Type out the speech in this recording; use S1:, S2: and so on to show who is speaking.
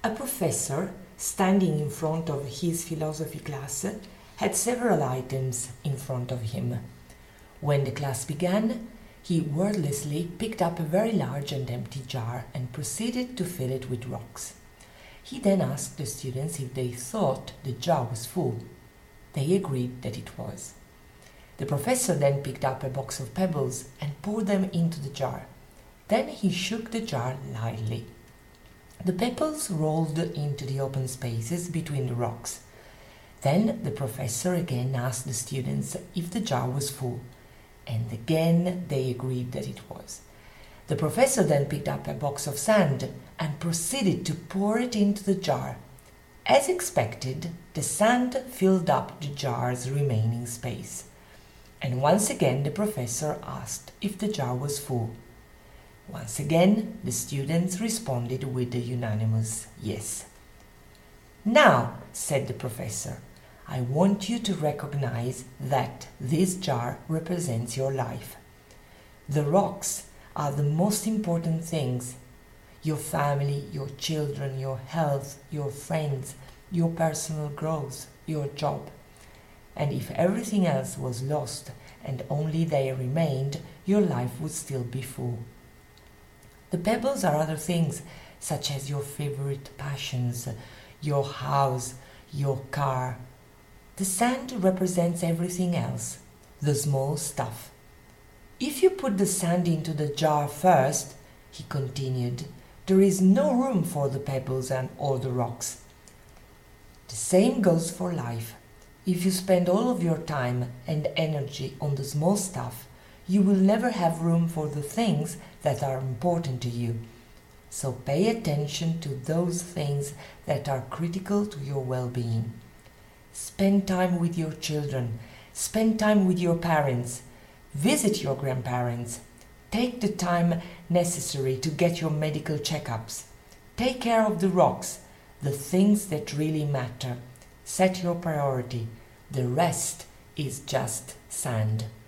S1: A professor, standing in front of his philosophy class, had several items in front of him. When the class began, he wordlessly picked up a very large and empty jar and proceeded to fill it with rocks. He then asked the students if they thought the jar was full. They agreed that it was. The professor then picked up a box of pebbles and poured them into the jar. Then he shook the jar lightly. The pebbles rolled into the open spaces between the rocks. Then the professor again asked the students if the jar was full, and again they agreed that it was. The professor then picked up a box of sand and proceeded to pour it into the jar. As expected, the sand filled up the jar's remaining space. And once again the professor asked if the jar was full. Once again, the students responded with a unanimous yes. "Now," said the professor, "I want you to recognize that this jar represents your life. The rocks are the most important things: your family, your children, your health, your friends, your personal growth, your job. And if everything else was lost and only they remained, your life would still be full. The pebbles are other things, such as your favorite passions, your house, your car. The sand represents everything else, the small stuff. If you put the sand into the jar first," he continued, "there is no room for the pebbles or the rocks. The same goes for life. If you spend all of your time and energy on the small stuff, you will never have room for the things that are important to you. So pay attention to those things that are critical to your well-being. Spend time with your children. Spend time with your parents. Visit your grandparents. Take the time necessary to get your medical checkups. Take care of the rocks, the things that really matter. Set your priority. The rest is just sand."